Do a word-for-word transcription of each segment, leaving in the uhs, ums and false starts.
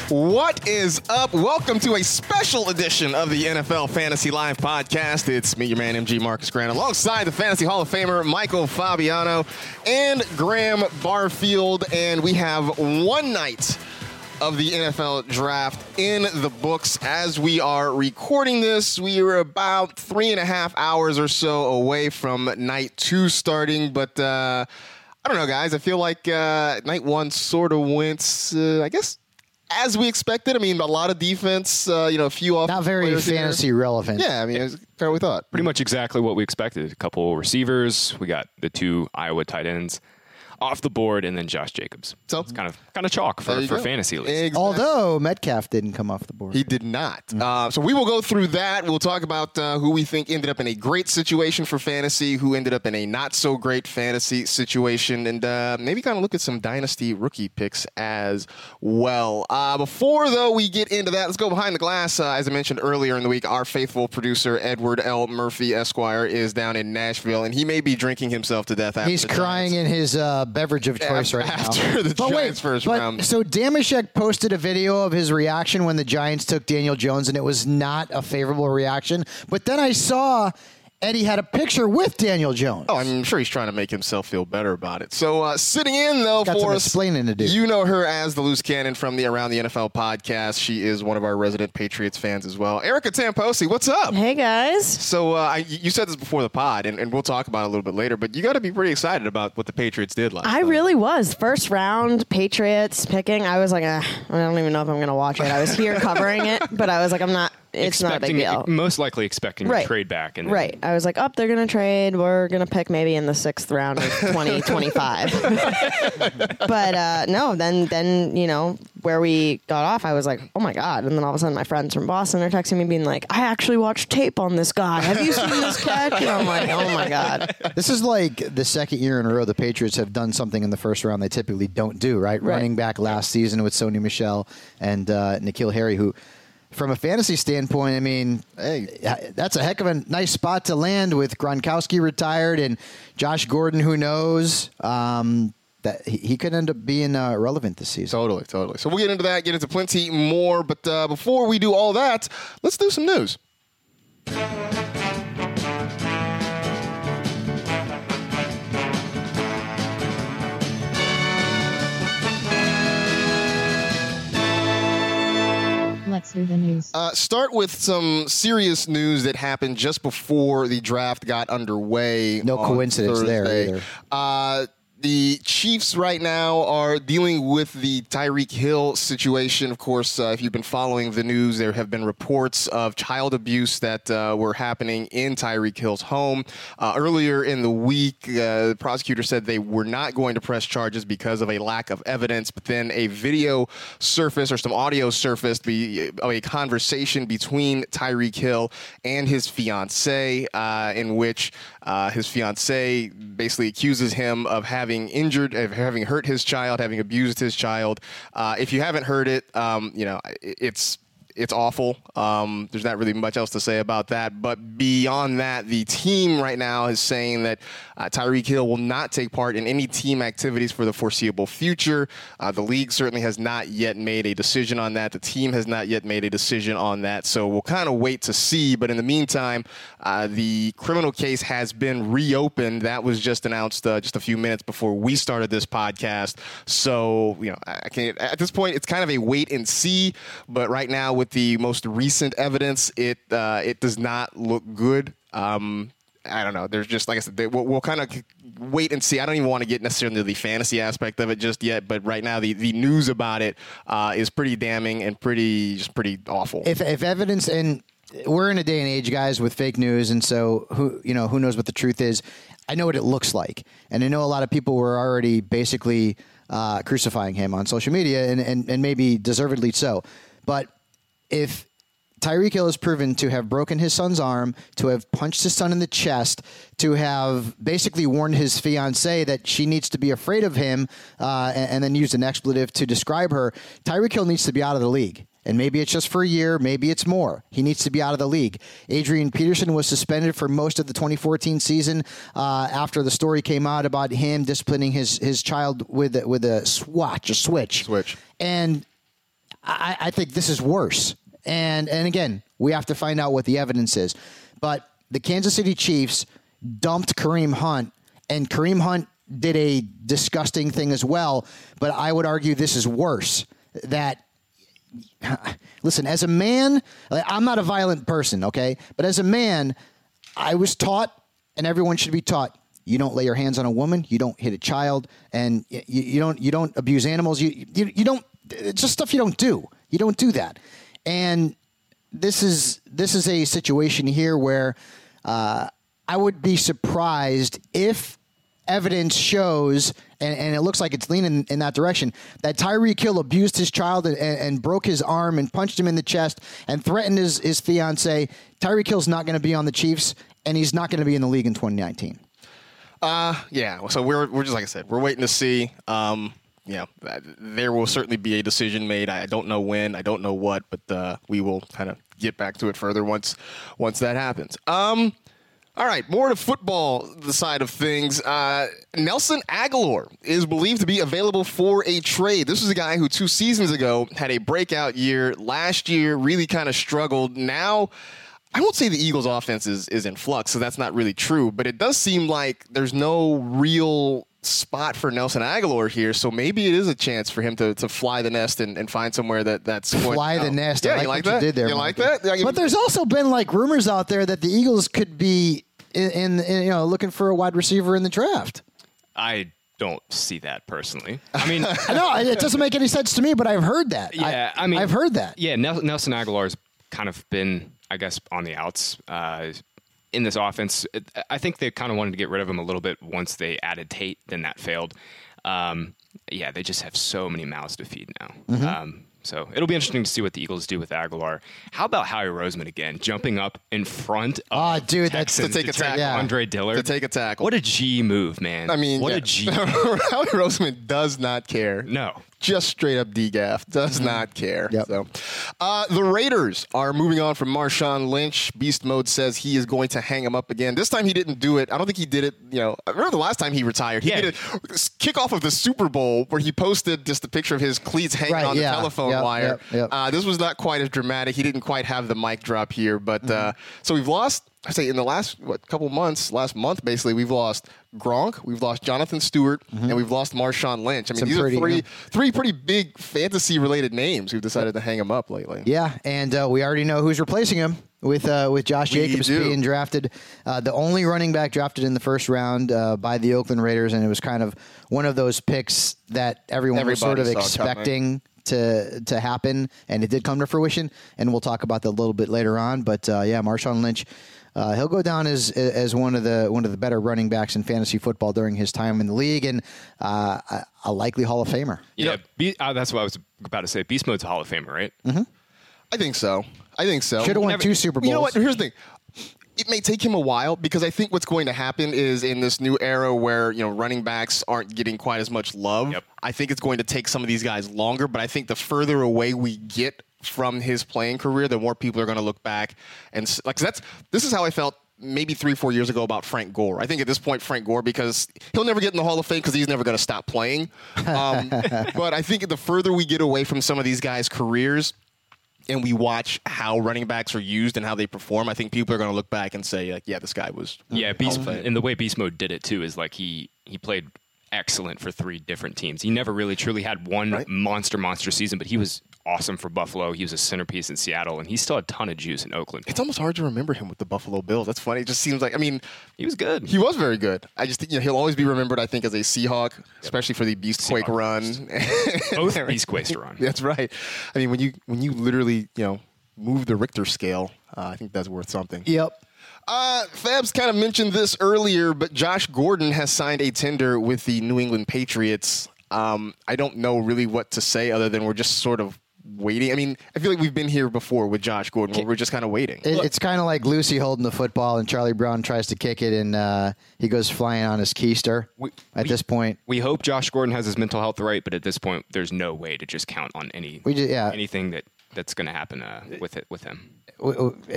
What is up? Welcome to a special edition of the N F L Fantasy Live podcast. It's me, your man, M G Marcus Grant, alongside the Fantasy Hall of Famer, Michael Fabiano, and Graham Barfield. And we have one night of the N F L draft in the books as we are recording this. We are about three and a half hours or so away from night two starting, but uh, I don't know, guys. I feel like uh, night one sort of went, uh, I guess, as we expected. I mean, a lot of defense, uh, you know, a few off. Not very fantasy there. relevant. Yeah, I mean, it was kind of what we thought. Pretty much exactly what we expected. A couple receivers. We got the two Iowa tight ends off the board, and then Josh Jacobs. So it's kind of kind of chalk for, for fantasy leagues. Exactly. Although Metcalf didn't come off the board. He did not. Mm-hmm. Uh, so we will go through that. We'll talk about uh, who we think ended up in a great situation for fantasy, who ended up in a not so great fantasy situation, and uh, maybe kind of look at some dynasty rookie picks as well. Uh, before, though, we get into that, let's go behind the glass. Uh, as I mentioned earlier in the week, our faithful producer, Edward L. Murphy, Esquire, is down in Nashville, and he may be drinking himself to death after He's crying Giants. in his uh, beverage of choice after, right after now. After the but Giants' wait, first but, round. So Damashek posted a video of his reaction when the Giants took Daniel Jones, and it was not a favorable reaction. But then I saw Eddie had a picture with Daniel Jones. Oh, I'm sure he's trying to make himself feel better about it. So uh, sitting in, though, Got for some us, explaining to do. You know her as the Loose Cannon from the Around the N F L podcast. She is one of our resident Patriots fans as well. Erica Tamposi, what's up? Hey, guys. So uh, I, you said this before the pod, and, and we'll talk about it a little bit later, but you got to be pretty excited about what the Patriots did last I night. really was. First round, Patriots picking. I was like, eh, I don't even know if I'm going to watch it. I was here covering it, but I was like, I'm not. It's not a big deal. Most likely expecting right. to trade back. And then, right. I was like, oh, they're going to trade. We're going to pick maybe in the sixth round of twenty twenty-five. But uh, no, then, then, you know, where we got off, I was like, oh, my God. And then all of a sudden my friends from Boston are texting me being like, I actually watched tape on this guy. Have you seen this catch? And I'm like, oh, my God. This is like the second year in a row the Patriots have done something in the first round they typically don't do, right? Right. Running back last season with Sony Michel and uh, N'Keal Harry, who, from a fantasy standpoint, I mean, hey, that's a heck of a nice spot to land with Gronkowski retired and Josh Gordon, who knows. Um, that he, he could end up being uh, relevant this season. Totally, totally. So we'll get into that, get into plenty more. But uh, before we do all that, let's do some news. Let's do the news. Uh, start with some serious news that happened just before the draft got underway. No coincidence Thursday. there either. Uh, the Chiefs right now are dealing with the Tyreek Hill situation. Of course, uh, if you've been following the news, there have been reports of child abuse that uh, were happening in Tyreek Hill's home. Uh, earlier in the week, uh, the prosecutor said they were not going to press charges because of a lack of evidence, but then a video surfaced or some audio surfaced be, of a conversation between Tyreek Hill and his fiancée, uh, in which uh, his fiancée basically accuses him of having injured, of having hurt his child, having abused his child. Uh, if you haven't heard it, um, you know, it's it's awful. Um, there's not really much else to say about that. But beyond that, the team right now is saying that uh, Tyreek Hill will not take part in any team activities for the foreseeable future. Uh, the league certainly has not yet made a decision on that. The team has not yet made a decision on that. So we'll kind of wait to see. But in the meantime, uh, the criminal case has been reopened. That was just announced uh, just a few minutes before we started this podcast. So, you know, I can't, at this point, it's kind of a wait and see. But right now, with the most recent evidence, it uh, it does not look good. Um, I don't know. There's just, like I said, we'll, we'll kind of wait and see. I don't even want to get necessarily into the fantasy aspect of it just yet, but right now the, the news about it uh, is pretty damning and pretty just pretty awful. If if evidence, and we're in a day and age, guys, with fake news, and so who you know who knows what the truth is. I know what it looks like, and I know a lot of people were already basically uh, crucifying him on social media, and, and and maybe deservedly so, but if Tyreek Hill is proven to have broken his son's arm, to have punched his son in the chest, to have basically warned his fiancée that she needs to be afraid of him, uh, and, and then used an expletive to describe her, Tyreek Hill needs to be out of the league. And maybe it's just for a year, maybe it's more. He needs to be out of the league. Adrian Peterson was suspended for most of the twenty fourteen season uh, after the story came out about him disciplining his his child with with a swatch, a switch. Switch. And I, I think this is worse. And and again, we have to find out what the evidence is. But the Kansas City Chiefs dumped Kareem Hunt, and Kareem Hunt did a disgusting thing as well. But I would argue this is worse. That, listen, as a man, I'm not a violent person, okay? But as a man, I was taught, and everyone should be taught, you don't lay your hands on a woman, you don't hit a child, and you, you don't you don't abuse animals. You, you you don't. It's just stuff you don't do. You don't do that. And this is this is a situation here where uh, I would be surprised if evidence shows, and, and it looks like it's leaning in that direction, that Tyreek Hill abused his child and, and broke his arm and punched him in the chest and threatened his, his fiance. Tyreek Hill's not going to be on the Chiefs, and he's not going to be in the league in twenty nineteen. Uh, yeah. So we're we're just like I said, we're waiting to see. Um, yeah, there will certainly be a decision made. I don't know when, I don't know what, but uh, we will kind of get back to it further once once that happens. Um. All right, more to football, the side of things. Uh, Nelson Agholor is believed to be available for a trade. This is a guy who two seasons ago had a breakout year. Last year really kind of struggled. Now, I won't say the Eagles' offense is, is in flux, so that's not really true. But it does seem like there's no real spot for Nelson Agholor here, so maybe it is a chance for him to, to fly the nest and, and find somewhere that, that's going, fly the oh. nest. Yeah, I like, you like what that? you did there. You Mark. like that? Yeah, but there's also been like rumors out there that the Eagles could be in, in, in you know looking for a wide receiver in the draft. I don't see that personally. I mean, no, it doesn't make any sense to me, but I've heard that. Yeah, I, I mean, I've heard that. Yeah, Nelson Agholor's kind of been, I guess, on the outs uh, in this offense. I think they kind of wanted to get rid of him a little bit once they added Tate. Then that failed. Um, yeah, they just have so many mouths to feed now. Mm-hmm. Um, so it'll be interesting to see what the Eagles do with Agholor. How about Howie Roseman again, jumping up in front of oh, dude, Texans that's to take a tackle. Yeah. Andre Dillard? To take a tackle. What a G move, man. I mean, what yeah. a G. Howie Roseman does not care. No. Just straight up D G A F. Does not care. Yep. So, uh, the Raiders are moving on from Marshawn Lynch. Beast Mode says he is going to hang him up again. This time he didn't do it. I don't think he did it. You know, I remember the last time he retired. He Yeah. did a kickoff of the Super Bowl where he posted just a picture of his cleats hanging Right, on yeah. the telephone Yep, wire. yep, yep. Uh, this was not quite as dramatic. He didn't quite have the mic drop here, but uh, so we've lost. I say in the last what couple months, last month basically, we've lost Gronk, we've lost Jonathan Stewart, Mm-hmm. and we've lost Marshawn Lynch. I mean, Some these pretty- are three yeah. three pretty big fantasy-related names who've decided to hang him up lately. Yeah, and uh, we already know who's replacing him with uh, with Josh We Jacobs do. being drafted, uh, the only running back drafted in the first round uh, by the Oakland Raiders, and it was kind of one of those picks that everyone was sort of Everybody saw expecting to to happen, and it did come to fruition. And we'll talk about that a little bit later on. But uh, yeah, Marshawn Lynch. Uh, he'll go down as as one of the one of the better running backs in fantasy football during his time in the league, and uh, a, a likely Hall of Famer. Yeah, Be- uh, that's what I was about to say. Beast Mode's a Hall of Famer, right? Mm-hmm. I think so. I think so. Should have won Never- two Super Bowls. You know what? Here's the thing. It may take him a while because I think what's going to happen is in this new era where you know running backs aren't getting quite as much love. Yep. I think it's going to take some of these guys longer. But I think the further away we get from his playing career, the more people are going to look back and s- like 'cause that's this is how I felt maybe three, four years ago about Frank Gore. I think at this point, Frank Gore, because he'll never get in the Hall of Fame because he's never going to stop playing. Um, but I think the further we get away from some of these guys' careers and we watch how running backs are used and how they perform, I think people are going to look back and say, like, yeah, this guy was. Yeah, Beast, Hall of Fame. and the way Beast Mode did it too is like he he played excellent for three different teams. He never really truly had one Right. monster monster season, but he was awesome for Buffalo. He was a centerpiece in Seattle, and he still had a ton of juice in Oakland. It's almost hard to remember him with the Buffalo Bills. That's funny. It just seems like, I mean, He was good. he was very good. I just think you know, he'll always be remembered, I think, as a Seahawk, especially for the Beastquake Seahawk run. Both Beastquakes to run. That's right. I mean, when you when you literally, you know, move the Richter scale, uh, I think that's worth something. Yep. Uh, Fabs kind of mentioned this earlier, but Josh Gordon has signed a tender with the New England Patriots. Um, I don't know really what to say other than we're just sort of waiting. I mean, I feel like we've been here before with Josh Gordon where we're just kind of waiting. It, it's kind of like Lucy holding the football and Charlie Brown tries to kick it and uh, he goes flying on his keister We- at we- this point. We hope Josh Gordon has his mental health right, but at this point, there's no way to just count on any We just, yeah. anything that, that's going to happen uh, with it with him. W- w- yeah.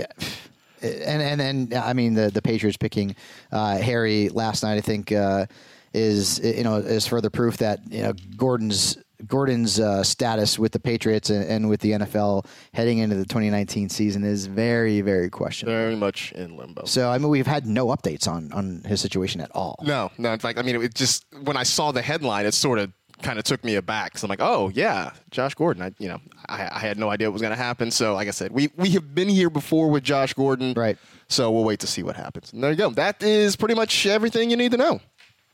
And and then I mean the the Patriots picking uh, Harry last night I think uh, is you know is further proof that you know Gordon's Gordon's uh, status with the Patriots and, and with the N F L heading into the twenty nineteen season is very, very questionable. Very much in limbo. So, I mean, we've had no updates on, on his situation at all. No, no. In fact, I mean, it just when I saw the headline, it sort of kind of took me aback. So I'm like, oh yeah, Josh Gordon. I, you know, I, I had no idea what was going to happen. So, like I said, we we have been here before with Josh Gordon, right? So we'll wait to see what happens. And there you go. That is pretty much everything you need to know.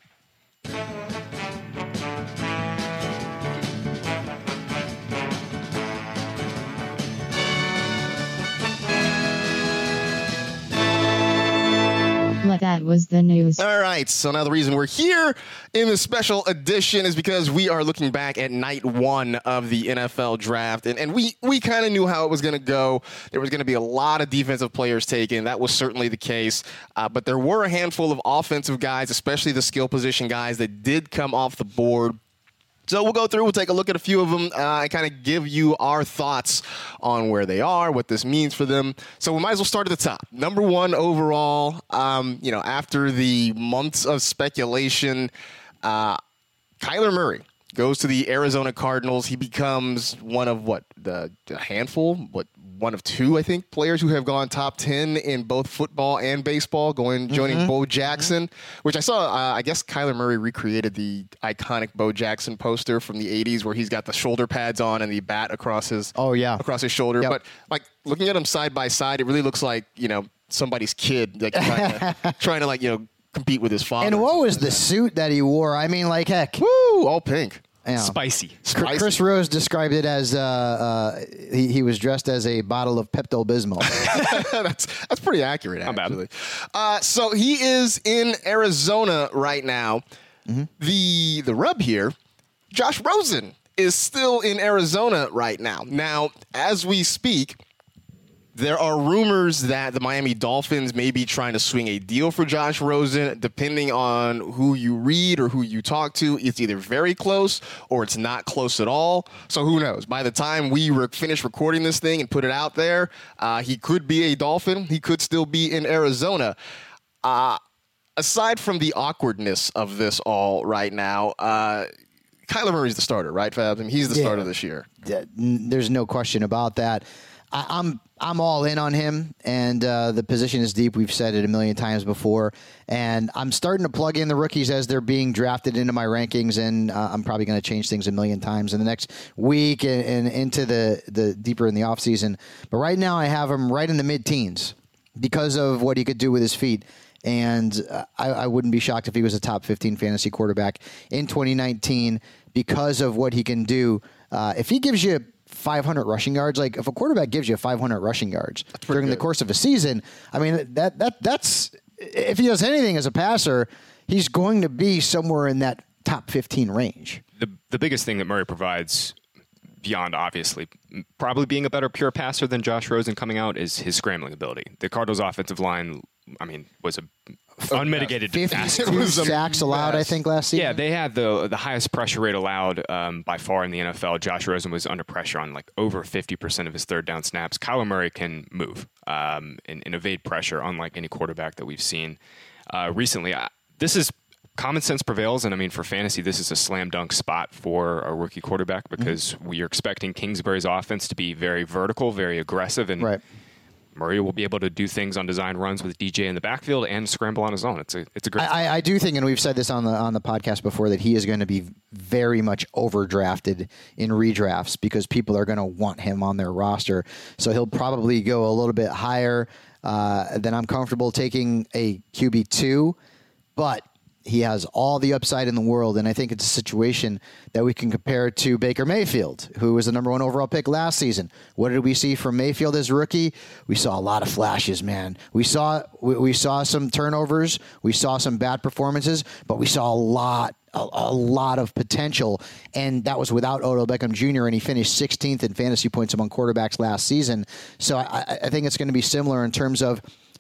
But that was the news. All right. So now the reason we're here in this special edition is because we are looking back at night one of the N F L draft. And, and we, we kind of knew how it was going to go. There was going to be a lot of defensive players taken. That was certainly the case. Uh, but there were a handful of offensive guys, especially the skill position guys, that did come off the board. So we'll go through, we'll take a look at a few of them uh, and kind of give you our thoughts on where they are, what this means for them. So we might as well start at the top. Number one overall, um, you know, after the months of speculation, uh, Kyler Murray goes to the Arizona Cardinals. He becomes one of, what, the, the handful, what, one of two, I think, players who have gone top ten in both football and baseball, going joining mm-hmm. Bo Jackson, mm-hmm. which I saw, uh, I guess Kyler Murray recreated the iconic Bo Jackson poster from the eighties where he's got the shoulder pads on and the bat across his oh yeah across his shoulder. Yep. But like looking at him side by side, it really looks like, you know, somebody's kid like trying to, trying to like, you know, compete with his father. And what was the suit that he wore? I mean, like, heck. Woo, all pink. Yeah. Spicy. Spicy. Chris Rose described it as uh, uh, he, he was dressed as a bottle of Pepto-Bismol. that's that's pretty accurate, actually. Uh, so he is in Arizona right now. Mm-hmm. The the rub here, Josh Rosen is still in Arizona right now. Now, as we speak, there are rumors that the Miami Dolphins may be trying to swing a deal for Josh Rosen. Depending on who you read or who you talk to, it's either very close or it's not close at all. So who knows? By the time we re- finish recording this thing and put it out there, uh, he could be a Dolphin. He could still be in Arizona. Uh, aside from the awkwardness of this all right now, uh, Kyler Murray's the starter, right, Fab? I mean, he's the yeah. starter this year. There's no question about that. I, I'm I'm all in on him, and uh, the position is deep. We've said it a million times before, and I'm starting to plug in the rookies as they're being drafted into my rankings, and uh, I'm probably going to change things a million times in the next week and, and into the, the deeper in the offseason. But right now I have him right in the mid-teens because of what he could do with his feet. And uh, I, I wouldn't be shocked if he was a top fifteen fantasy quarterback in twenty nineteen because of what he can do. Uh, if he gives you five hundred rushing yards, like if a quarterback gives you five hundred rushing yards during good. the course of a season, I mean, that that that's if he does anything as a passer, he's going to be somewhere in that top fifteen range. The the biggest thing that Murray provides, beyond obviously probably being a better pure passer than Josh Rosen coming out, is his scrambling ability. The Cardinals' offensive line, I mean, was a unmitigated disaster. fifty-two sacks allowed, I think, last season. Yeah, they had the the highest pressure rate allowed um, by far in the N F L. Josh Rosen was under pressure on like over fifty percent of his third down snaps. Kyler Murray can move um, and, and evade pressure, unlike any quarterback that we've seen uh, recently. I, this is common sense prevails, and I mean, for fantasy, this is a slam dunk spot for a rookie quarterback because mm-hmm. we are expecting Kingsbury's offense to be very vertical, very aggressive, and right. Murray will be able to do things on design runs with D J in the backfield and scramble on his own. It's a it's a great. I, I do think, and we've said this on the on the podcast before, that he is going to be very much overdrafted in redrafts because people are going to want him on their roster. So he'll probably go a little bit higher uh, than I'm comfortable taking a Q B two, but he has all the upside in the world, and I think it's a situation that we can compare to Baker Mayfield, who was the number one overall pick last season. What did we see from Mayfield as a rookie? We saw a lot of flashes, man. We saw we, we saw some turnovers, we saw some bad performances, but we saw a lot, a, a lot of potential, and that was without Odell Beckham Junior, and he finished sixteenth in fantasy points among quarterbacks last season. So I, I think it's going to be similar in terms of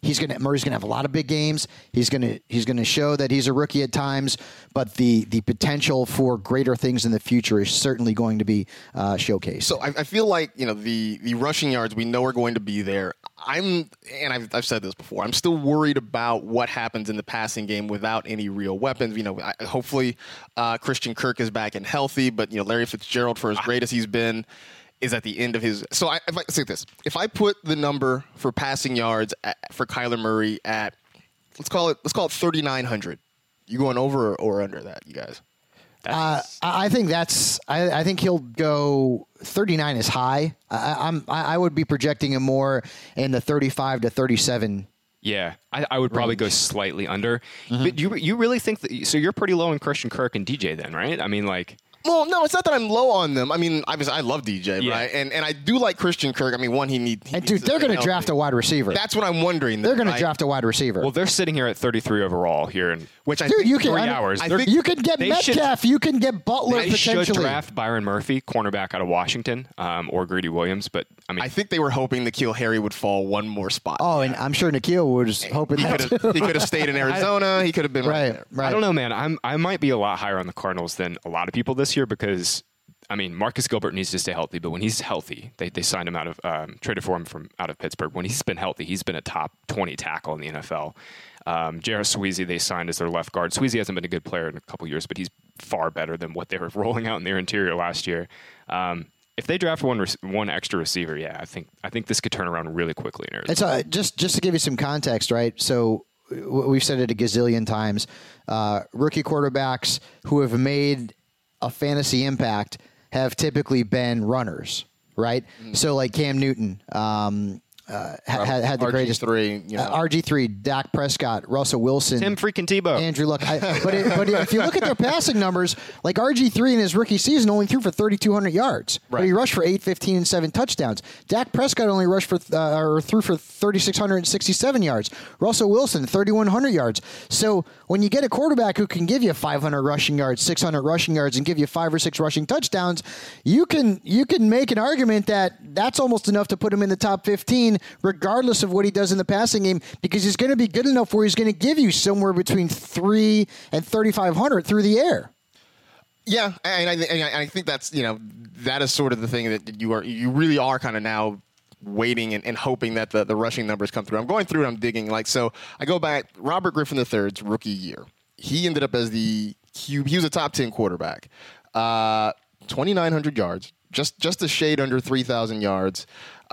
he's going to Murray's going to have a lot of big games. He's going to he's going to show that he's a rookie at times, but the the potential for greater things in the future is certainly going to be uh, showcased. So I, I feel like, you know, the the rushing yards we know are going to be there. I'm and I've, I've said this before. I'm still worried about what happens in the passing game without any real weapons. You know, I, hopefully uh, Christian Kirk is back and healthy, but you know, Larry Fitzgerald, for as great as he's been, is at the end of his. So I, if I say this, if I put the number for passing yards at, for Kyler Murray at let's call it let's call it thirty-nine hundred, you going over or, or under that, you guys? Uh, I I think that's. I, I think he'll go thirty-nine is high. I, I'm. I I would be projecting him more in the thirty-five to thirty-seven. Yeah, I, I would probably go slightly under. Mm-hmm. But you you really think that? So you're pretty low in Christian Kirk and D J then, right? I mean, like. Well, no, it's not that I'm low on them. I mean, obviously, I love D J, Yeah. right? And and I do like Christian Kirk. I mean, one, he, need, he And needs dude, to they're stay going to draft a healthy. wide receiver. That's what I'm wondering. They're going right? to draft a wide receiver. Well, they're sitting here at thirty-three overall here in Which I dude, think you can. three I mean, hours. I They're- think- You can get They should- Metcalf. You can get Butler They should potentially. draft Byron Murphy, cornerback out of Washington, um, or Greedy Williams. But I mean, I think they were hoping N'Keal Harry would fall one more spot. Oh, and I'm sure Nikhil was hoping he that could too. have he could have stayed in Arizona. He could have been right, Right, there. right. I don't know, man. I'm I might be a lot higher on the Cardinals than a lot of people this year because. I mean, Marcus Gilbert needs to stay healthy, but when he's healthy, they, they signed him out of, um, traded for him from out of Pittsburgh. When he's been healthy, he's been a top twenty tackle in the N F L. Um, Jarrett Sweezy, they signed as their left guard. Sweezy hasn't been a good player in a couple years, but he's far better than what they were rolling out in their interior last year. Um, if they draft one one extra receiver, yeah, I think I think this could turn around really quickly in Arizona. It's uh, just just to give you some context, right? So w- we've said it a gazillion times. Uh, rookie quarterbacks who have made a fantasy impact have typically been runners, right? Mm. So like Cam Newton um, uh, ha- had, had the R G greatest three, you know. uh, R G three, Dak Prescott, Russell Wilson, Tim freaking Tebow. Andrew Luck. I, but it, but if you look at their passing numbers, like R G three in his rookie season only threw for thirty-two hundred yards, right. But he rushed for eight fifteen and seven touchdowns. Dak Prescott only rushed for uh, or threw for thirty-six sixty-seven yards. Russell Wilson thirty-one hundred yards. So when you get a quarterback who can give you five hundred rushing yards, six hundred rushing yards, and give you five or six rushing touchdowns, you can you can make an argument that that's almost enough to put him in the top fifteen, regardless of what he does in the passing game, because he's going to be good enough where he's going to give you somewhere between three and thirty-five hundred through the air. Yeah, and I, and I think that's, you know, that is sort of the thing that you are you really are kind of now waiting and, and hoping that the, the rushing numbers come through. I'm going through and I'm digging. Like, so I go back, Robert Griffin the third's rookie year. He ended up as the Q, he was a top ten quarterback. Uh, twenty-nine hundred yards, just just a shade under three thousand yards,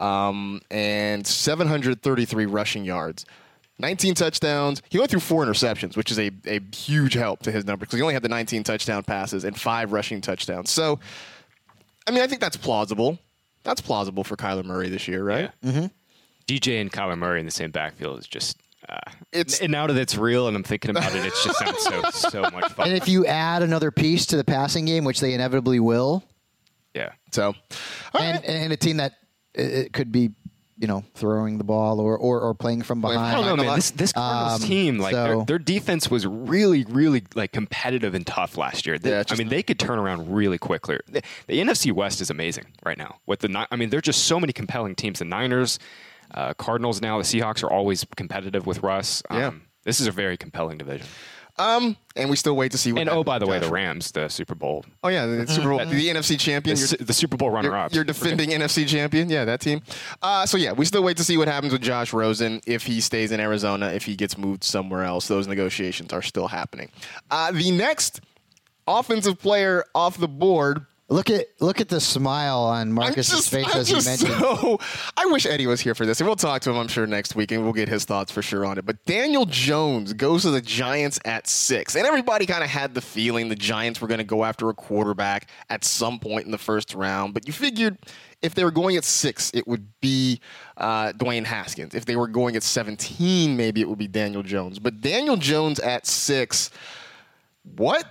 um, and seven hundred thirty-three rushing yards. nineteen touchdowns. He went through four interceptions, which is a, a huge help to his numbers because he only had the nineteen touchdown passes and five rushing touchdowns. So, I mean, I think that's plausible. That's plausible for Kyler Murray this year, right? Yeah. Mm-hmm. D J and Kyler Murray in the same backfield is just. Uh, It's- and now that it's real and I'm thinking about it, it just sounds so so much fun. And if you add another piece to the passing game, which they inevitably will, yeah. So, all and, right. and a team that uh, it could be, you know, throwing the ball or, or, or playing from Playing from behind. I don't know, Behind man. the This this Cardinals Um, team, like so- their, their defense was really, really like competitive and tough last year. They, Yeah, I just- mean, they could turn around really quickly. The, the N F C West is amazing right now. With the, Ni- I mean, there are just so many compelling teams. The Niners, uh, Cardinals now, the Seahawks are always competitive with Russ. Um, Yeah. This is a very compelling division. Um, and we still wait to see what And oh, happens by the with way, the Josh. Rams, the Super Bowl, Oh, yeah, the Super Bowl, the N F C the, champion. Su- You're- the Super Bowl You're, runner-up. you're defending N F C champion. Yeah, that team. Uh, so, yeah, we still wait to see what happens with Josh Rosen if he stays in Arizona, if he gets moved somewhere else. Those negotiations are still happening. Uh, the next offensive player off the board. Look at look at the smile on Marcus's I'm just, face I'm as he just mentioned. so. I wish Eddie was here for this, and we'll talk to him, I'm sure, next week, and we'll get his thoughts for sure on it. But Daniel Jones goes to the Giants at six, and everybody kind of had the feeling the Giants were going to go after a quarterback at some point in the first round. But you figured if they were going at six, it would be uh, Dwayne Haskins. If they were going at seventeen, maybe it would be Daniel Jones. But Daniel Jones at six, what?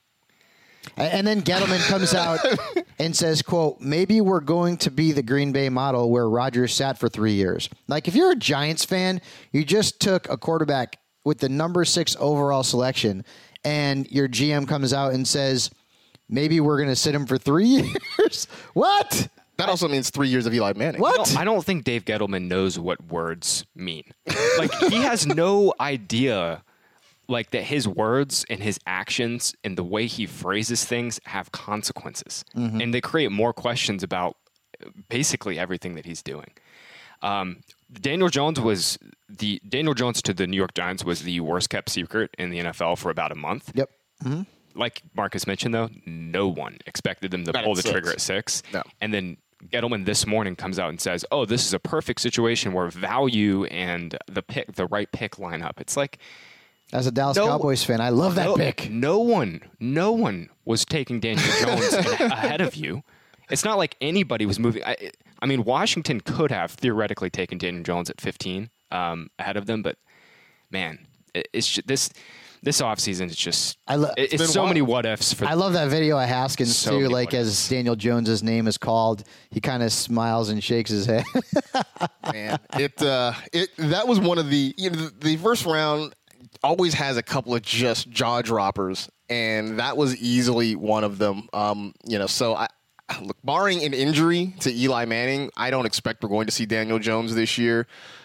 And then Gettleman comes out and says, quote, maybe we're going to be the Green Bay model where Rodgers sat for three years. Like, if you're a Giants fan, you just took a quarterback with the number six overall selection, and your G M comes out and says, maybe we're going to sit him for three years. What? That also means three years of Eli Manning. I don't, I don't think Dave Gettleman knows what words mean. Like, he has no idea, like, that his words and his actions and the way he phrases things have consequences. Mm-hmm. And they create more questions about basically everything that he's doing. Um, Daniel Jones was the Daniel Jones to the New York Giants was the worst kept secret in the N F L for about a month. Yep. Mm-hmm. Like Marcus mentioned, though, no one expected them to Not pull at the six. trigger at six. No. And then Gettleman this morning comes out and says, "Oh, this is a perfect situation where value and the pick, the right pick line up." It's like, As a Dallas No- Cowboys fan, I love that no, pick. No one, no one was taking Daniel Jones ahead of you. It's not like anybody was moving. I, I mean, Washington could have theoretically taken Daniel Jones at fifteen um, ahead of them, but man, it, it's just, this this offseason is just I lo- it- It's it's been so wild. many what ifs for I love that video of Haskins So too. many Like what as Daniel Jones's name is called, he kind of smiles and shakes his head. Man, it uh, it that was one of the you know the, the first round always has a couple of just jaw droppers, and that was easily one of them. Um, you know, so I look, barring an injury to Eli Manning, I don't expect we're going to see Daniel Jones this year.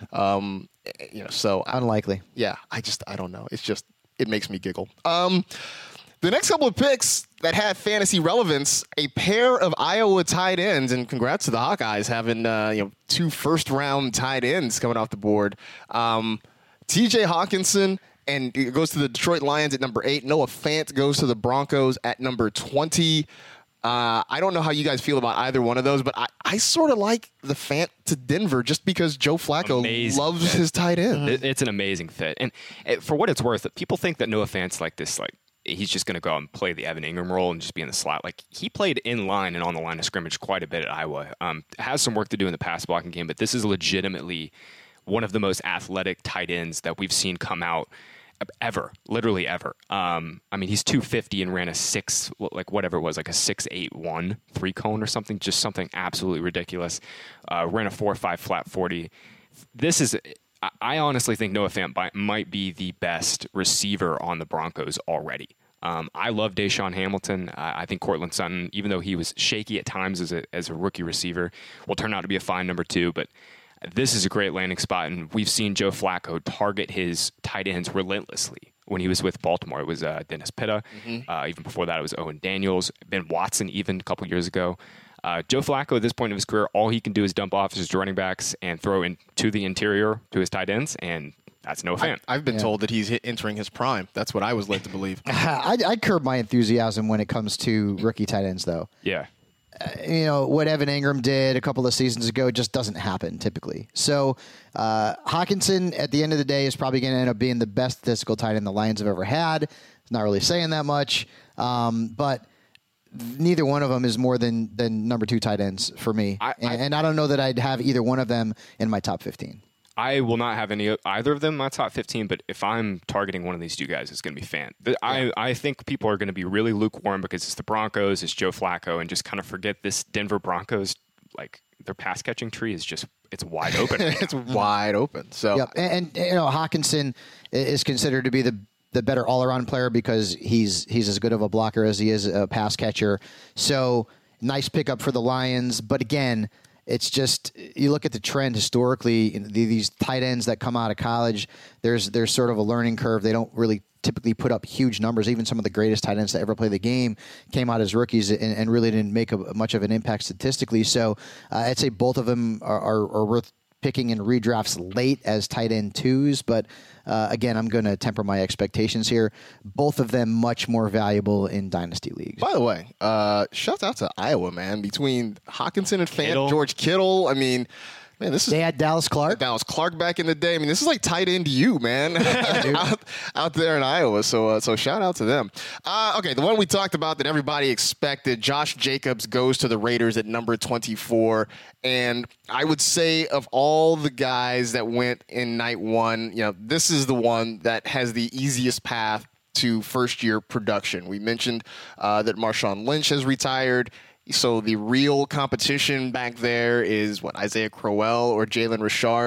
Um, you know, so I, Unlikely. yeah, I just I don't know. It's just it makes me giggle. Um, the next couple of picks that have fantasy relevance, a pair of Iowa tight ends, and congrats to the Hawkeyes having uh, you know two first round tight ends coming off the board. Um, T J Hawkinson and it goes to the Detroit Lions at number eight. Noah Fant goes to the Broncos at number twenty. Uh, I don't know how you guys feel about either one of those, but I, I sort of like the Fant to Denver just because Joe Flacco Amazing loves fit. his tight end. It- It's an amazing fit, and it, for what it's worth, people think that Noah Fant's like this, like he's just going to go out and play the Evan Ingram role and just be in the slot. Like he played in line and on the line of scrimmage quite a bit at Iowa. Um, has some work to do in the pass blocking game, but this is legitimately one of the most athletic tight ends that we've seen come out ever, literally ever. Um, I mean, he's two fifty and ran a six, like whatever it was, like a six eight one three cone or something, just something absolutely ridiculous. Uh, ran a four five flat forty. This is, I- I honestly think Noah Fant bi- might be the best receiver on the Broncos already. Um, I love Deshaun Hamilton. Uh, I think Cortland Sutton, even though he was shaky at times as a as a rookie receiver, will turn out to be a fine number two. But this is a great landing spot, and we've seen Joe Flacco target his tight ends relentlessly. When he was with Baltimore, it was uh, Dennis Pitta. Mm-hmm. Uh, even before that, it was Owen Daniels, Ben Watson, even a couple years ago. Uh, Joe Flacco, at this point of his career, all he can do is dump off his running backs and throw into the interior to his tight ends, and that's no fan. I, I've been told that he's hit, entering his prime. That's what I was led to believe. I, I curb my enthusiasm when it comes to rookie tight ends, though. Yeah. You know, what Evan Ingram did a couple of seasons ago just doesn't happen typically. So uh, Hawkinson, at the end of the day, is probably going to end up being the best statistical tight end the Lions have ever had. It's not really saying that much, um, but neither one of them is more than than number two tight ends for me. I- and, I- and I don't know that I'd have either one of them in my top fifteen. I will not have any either of them in my top fifteen, but if I'm targeting one of these two guys, it's going to be Fant. The- I, I think people are going to be really lukewarm because it's the Broncos, it's Joe Flacco, and just kind of forget this Denver Broncos, like their pass catching tree is just, it's wide open. right It's now. wide open. So Yep, and, and you know Hawkinson is considered to be the the better all around player because he's he's as good of a blocker as he is a pass catcher. So nice pickup for the Lions, but again, it's just you look at the trend historically. In the, these tight ends that come out of college, there's there's sort of a learning curve. They don't really typically put up huge numbers. Even some of the greatest tight ends to ever play the game came out as rookies and, and really didn't make a, much of an impact statistically. So uh, I'd say both of them are, are, are worth picking in redrafts late as tight end twos, but uh, again, I'm going to temper my expectations here. Both of them much more valuable in dynasty leagues. by the way, uh, shout out to Iowa, man. Between Hawkinson and Fant, Kittle. George Kittle. I mean, man, this is They had Dallas Clark. Dallas Clark back in the day. I mean, this is like tight end you, man, out, out there in Iowa. So, uh, so shout out to them. Uh, okay, the one we talked about that everybody expected, Josh Jacobs goes to the Raiders at number twenty-four. And I would say of all the guys that went in night one, you know, this is the one that has the easiest path to first-year production. We mentioned uh, that Marshawn Lynch has retired. So the real competition back there is what Isaiah Crowell or Jalen Richard.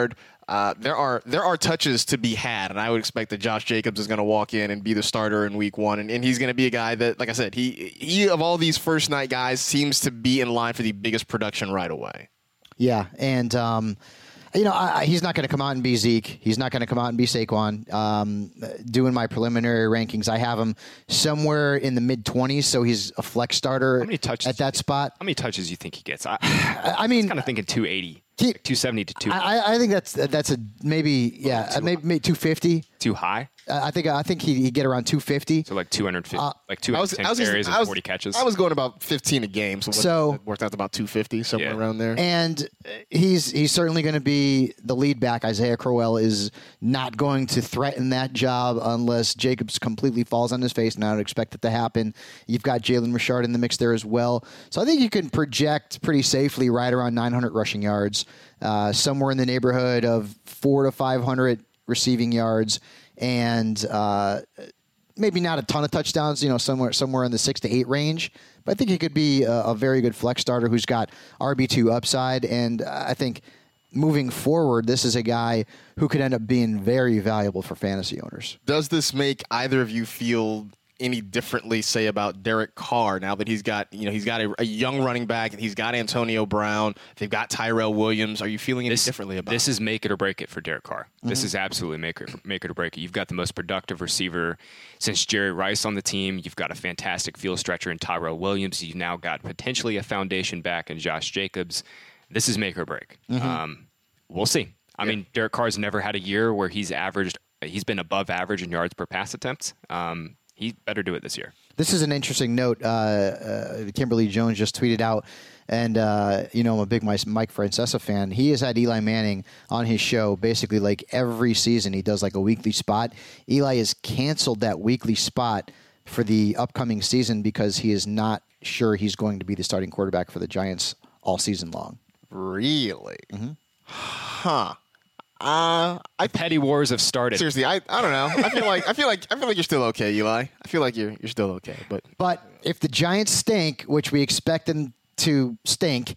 Uh, there are there are touches to be had, and I would expect that Josh Jacobs is going to walk in and be the starter in week one, and, and he's going to be a guy that, like I said, he he of all these first night guys seems to be in line for the biggest production right away. Yeah, and um, you know I, I, he's not going to come out and be Zeke. He's not going to come out and be Saquon. Um, doing my preliminary rankings, I have him somewhere in the mid twenties, so he's a flex starter How many touches at that spot. How many touches do you think he gets? I, I I mean, was kind of thinking two eighty. He- two seventy to two. I, I think that's that's a maybe yeah too maybe, maybe two fifty. Too high? Uh, I think I think he he get around two fifty. So like two hundred fifty, Uh, like I was, two hundred ten I was just- carries I and was- forty catches. I was going about fifteen a game, so, what- So- that worked out to about two fifty, somewhere Yeah. around there. And he's he's certainly going to be the lead back. Isaiah Crowell is not going to threaten that job unless Jacobs completely falls on his face, and I would expect it to happen. You've got Jalen Richard in the mix there as well. So I think you can project pretty safely right around nine hundred rushing yards, uh, somewhere in the neighborhood of four to five hundred receiving yards, and uh, maybe not a ton of touchdowns, you know, somewhere somewhere in the six to eight range. But I think he could be a, a very good flex starter who's got R B two upside. And uh, I think moving forward, this is a guy who could end up being very valuable for fantasy owners. Does this make either of you feel any differently, say, about Derek Carr now that he's got, you know, he's got a, a young running back and he's got Antonio Brown, they've got Tyrell Williams? Are you feeling any This, differently about this it? is make it or break it for Derek Carr. Mm-hmm. This is absolutely make it, make it or break it. You've got the most productive receiver since Jerry Rice on the team. You've got a fantastic field stretcher in Tyrell Williams. You've now got potentially a foundation back in Josh Jacobs. This is make or break. Mm-hmm. Um, we'll see. I mean, Derek Carr's never had a year where he's averaged, he's been above average in yards per pass attempts. Um, he better do it this year. This is an interesting note. Uh, uh, Kimberly Jones just tweeted out, and uh, you know I'm a big Mike Francesa fan. He has had Eli Manning on his show basically like every season. He does like a weekly spot. Eli has canceled that weekly spot for the upcoming season because he is not sure he's going to be the starting quarterback for the Giants all season long. Really? Mm-hmm. Huh. Uh, I Petty wars have started. seriously, I, I don't know. I feel like I feel like I feel like you're still okay, Eli. I feel like you're you're still okay, but But if the Giants stink, which we expect them to stink,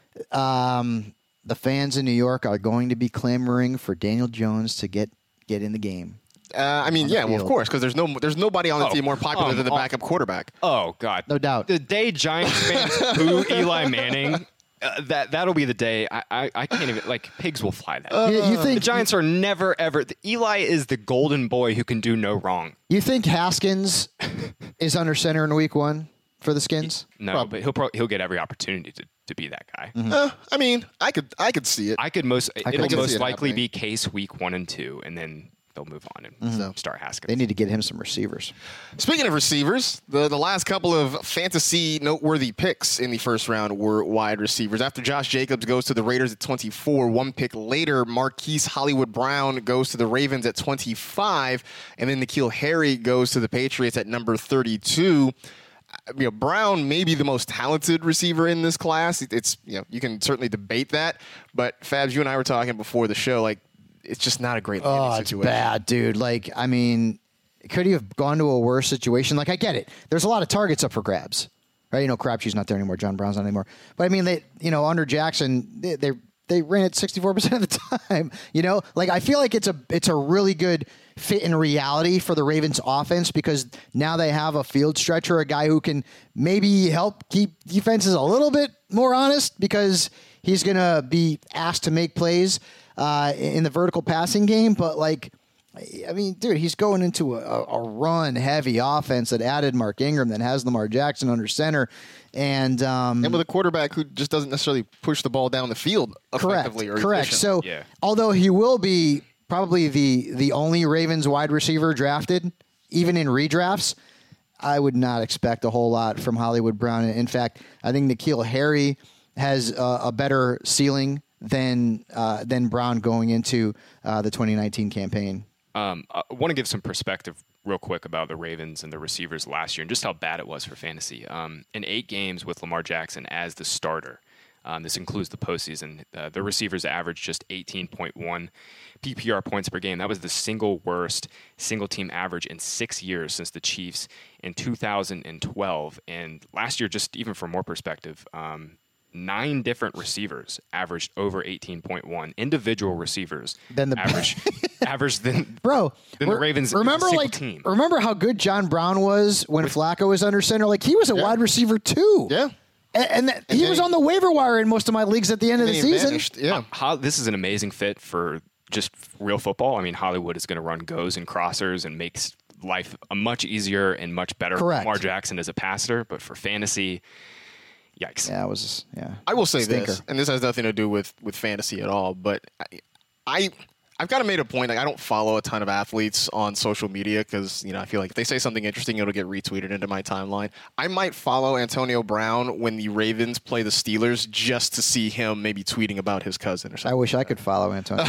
um, the fans in New York are going to be clamoring for Daniel Jones to get get in the game. uh, I mean, the yeah, well, of field. course, because there's no there's nobody on the Oh, team more popular um, than the uh, backup quarterback. Oh, God. No doubt. The day Giants fans boo Eli Manning, uh, that, that'll be the day. I, I, I can't even, like, pigs will fly that. You, you the think Giants are never, ever. The, Eli is the golden boy who can do no wrong. you think Haskins is under center in week one for the Skins? No, but he'll pro- he'll get every opportunity to, to be that guy. Uh, I mean, I could I could see it. I could most, could it'll see most it likely happening. be Case week one and two, and then they'll move on and So- start Haskins. They need to get him some receivers. Speaking of receivers, the, the last couple of fantasy noteworthy picks in the first round were wide receivers. After Josh Jacobs goes to the Raiders at twenty-four, one pick later, Marquise Hollywood Brown goes to the Ravens at twenty-five, and then N'Keal Harry goes to the Patriots at number thirty-two. You know, Brown may be the most talented receiver in this class. It- It's you know you can certainly debate that, but Fabs, you and I were talking before the show, like it's just not a great landing Oh, it's situation. bad, dude. Like, I mean, could he have gone to a worse situation? Like, I get it. There's a lot of targets up for grabs, right? You know, Crabtree's not there anymore. John Brown's not anymore. But I mean, they, you know, under Jackson, they they, they ran it sixty-four percent of the time. You know, like I feel like it's a it's a really good fit in reality for the Ravens offense because now they have a field stretcher, a guy who can maybe help keep defenses a little bit more honest because he's going to be asked to make plays uh, in the vertical passing game. But like, I mean, dude, he's going into a, a run heavy offense that added Mark Ingram, that has Lamar Jackson under center. And, um, And with a quarterback who just doesn't necessarily push the ball down the field correct, effectively or correct. efficiently. So, Yeah. although he will be probably the the only Ravens wide receiver drafted, even in redrafts, I would not expect a whole lot from Hollywood Brown. In fact, I think N'Keal Harry has a, a better ceiling than uh, than Brown going into uh, the twenty nineteen campaign. Um, I want to give some perspective real quick about the Ravens and the receivers last year and just how bad it was for fantasy. Um, in eight games with Lamar Jackson as the starter, um, this includes the postseason, uh, the receivers averaged just eighteen point one P P R points per game. That was the single worst single-team average in six years since the Chiefs in two thousand twelve. And last year, just even for more perspective, um, nine different receivers averaged over eighteen point one. Individual receivers Then the- average average than Bro, Then the re- Ravens is a remember single like team. remember how good John Brown was when Flacco was under center? Like he was a wide receiver too. Yeah. And, and, that, And he then was he- on the waiver wire in most of my leagues at the end of the And he season. vanished. Yeah. How, this is an amazing fit for just real football. I mean, Hollywood is going to run goes and crossers and makes life a much easier and much better Correct. for Lamar Jackson as a passer. But for fantasy, yikes. Yeah, it was yeah. I will say Stinker. this, and this has nothing to do with, with fantasy at all, but I, I I've kind of made a point. Like I don't follow a ton of athletes on social media because you know I feel like if they say something interesting, it'll get retweeted into my timeline. I might follow Antonio Brown when the Ravens play the Steelers just to see him maybe tweeting about his cousin or I something. wish I could follow Antonio.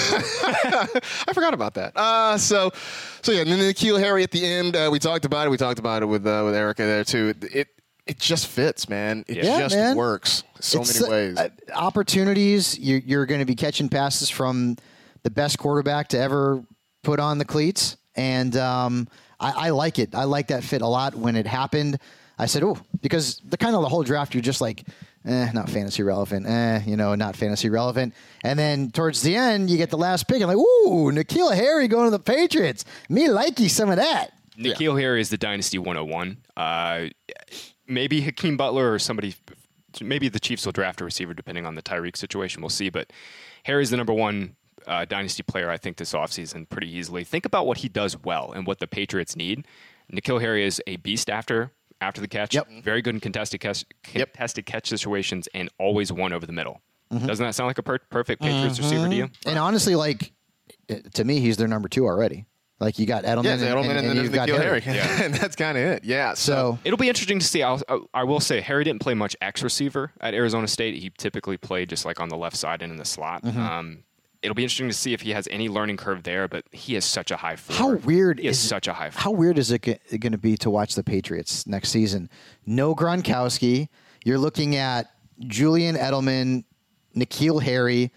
I forgot about that. Uh, so, so yeah, and then N'Keal Harry at the end. Uh, we talked about it. We talked about it with uh, with Erica there too. It it just fits, man. It Yeah, just man. works so It's, many ways. uh, opportunities. You're, you're going to be catching passes from the best quarterback to ever put on the cleats, and um, I, I like it. I like that fit a lot. When it happened, I said, "Oh," because the kind of the whole draft, you're just like, eh, not fantasy relevant. Eh, you know, not fantasy relevant. And then towards the end, you get the last pick, and like, ooh, N'Keal Harry going to the Patriots. Me likey some of that. N'Keal Harry is the Dynasty one oh one. Uh, maybe Hakeem Butler or somebody, maybe the Chiefs will draft a receiver depending on the Tyreek situation. We'll see. But Harry's the number one uh, Dynasty player, I think, this offseason pretty easily. Think about what he does well and what the Patriots need. N'Keal Harry is a beast after after the catch. Yep. Very good in contested catch, Yep. contested catch situations and always one over the middle. Doesn't that sound like a per- perfect Patriots receiver to you? And honestly, like eh, to me, he's their number two already. Like you got Edelman, yeah, and, Edelman, and, and, and then you've got N'Keal Harry. Harry, Yeah. and that's kind of it. Yeah. So, So It'll be interesting to see. I'll, I will say Harry didn't play much X receiver at Arizona State. He typically played just like on the left side and in the slot. Mm-hmm. Um, it'll be interesting to see if he has any learning curve there, but he has such a high floor. how weird He has is such a high floor. How weird is it going to be to watch the Patriots next season? No Gronkowski. You're looking at Julian Edelman, N'Keal Harry,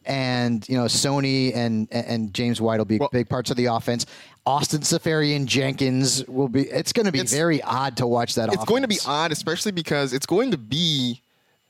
and you know Sony and and James White will be Well- big parts of the offense. Austin Safarian Jenkins will be. It's going to be It's- very odd to watch that. it's offense. going to be odd, especially because it's going to be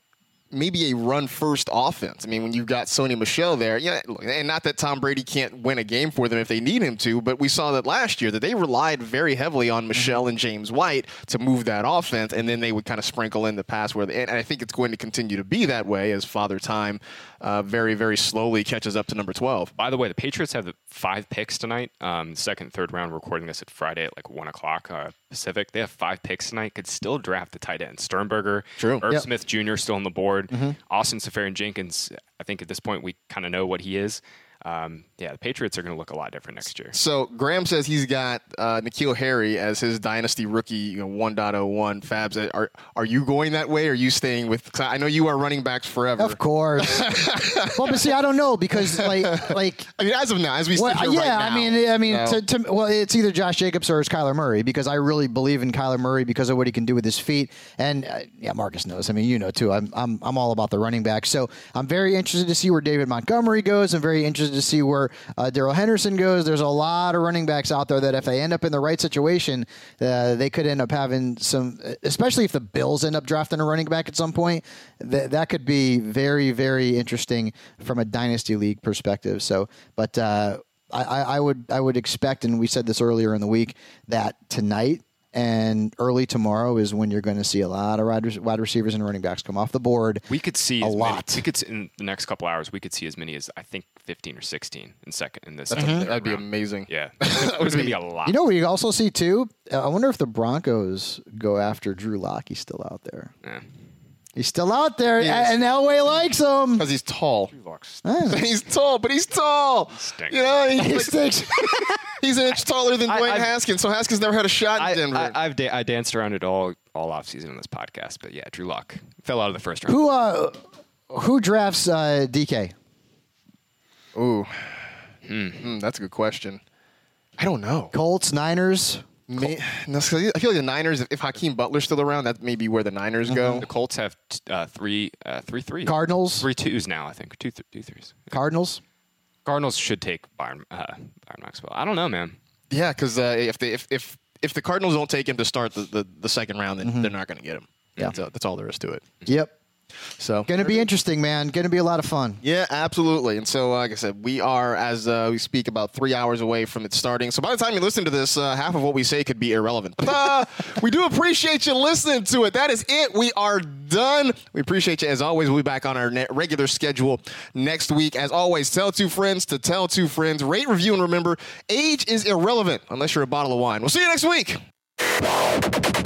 maybe a run-first offense. I mean, when you've got Sony Michel there, yeah, and not that Tom Brady can't win a game for them if they need him to, but we saw that last year that they relied very heavily on Michel and James White to move that offense, and then they would kind of sprinkle in the pass where. They, and I think it's going to continue to be that way as Father Time uh, very, very slowly catches up to number twelve. By the way, the Patriots have five picks tonight. Um, second, third round. We're recording this at Friday at like one o'clock uh, Pacific. They have five picks tonight. Could still draft the tight end. Sternberger, True. Irv Yep. Smith Junior still on the board. Austin Safarian Jenkins. I think at this point we kind of know what he is. Um, yeah, the Patriots are going to look a lot different next year. So Graham says he's got uh, N'Keal Harry as his dynasty rookie, you know, one point oh one. Fabs, are are you going that way? Or are you staying with? 'Cause I know you are running backs forever. Of course. Well, but see, I don't know because like like. I mean, as of now, as we Well, sit here yeah, right now. I mean, I mean, No. to, to, well, it's either Josh Jacobs or it's Kyler Murray because I really believe in Kyler Murray because of what he can do with his feet, and uh, yeah, Marcus knows. I mean, you know too. I'm, I'm, I'm all about the running back. So I'm very interested to see where David Montgomery goes. I'm very interested to see where uh, Darrell Henderson goes. There's a lot of running backs out there that if they end up in the right situation, uh, they could end up having some, especially if the Bills end up drafting a running back at some point. Th- that could be very, very interesting from a dynasty league perspective. So, but. Uh, I, I would I would expect, and we said this earlier in the week, that tonight and early tomorrow is when you're going to see a lot of wide, wide receivers and running backs come off the board. We could see a as lot. Many, we could see, in the next couple hours. We could see as many as I think fifteen or sixteen in second in this. That's second, a- third that'd be round. amazing. Yeah, there's going to be a lot. You know, we also see too. Uh, I wonder if the Broncos go after Drew Lock. He's still out there. Yeah. He's still out there, He is. and Elway likes him. Because he's tall. Eh. He's tall, but he's tall. Stinks. You know, He he's, like, stinks. he's an inch taller than I- Dwayne I've- Haskins. So Haskins never had a shot in I, Denver. I, I've da- I danced around it all all offseason on this podcast, but yeah, Drew Lock fell out of the first round. Who uh, who drafts uh, D K? Ooh, Hmm, that's a good question. I don't know. Colts, Niners. May, no, 'cause I feel like the Niners. If, if Hakeem Butler's still around, that may be where the Niners go. The Colts have uh, three, uh, three, three, Cardinals. three twos now. I think two, th- two threes. Cardinals. Cardinals should take Byron, uh, Byron Maxwell. I don't know, man. Yeah, because uh, if they if, if if the Cardinals don't take him to start the, the, the second round, then they're not going to get him. Yeah. that's, uh, that's all there is to it. Yep. So Going to be interesting, man. Going to be a lot of fun. Yeah, absolutely. And so, like I said, we are, as uh, we speak, about three hours away from it starting. So by the time you listen to this, uh, half of what we say could be irrelevant. But uh, we do appreciate you listening to it. That is it. We are done. We appreciate you. As always, we'll be back on our ne- regular schedule next week. As always, tell two friends to tell two friends. Rate, review, and remember, age is irrelevant unless you're a bottle of wine. We'll see you next week.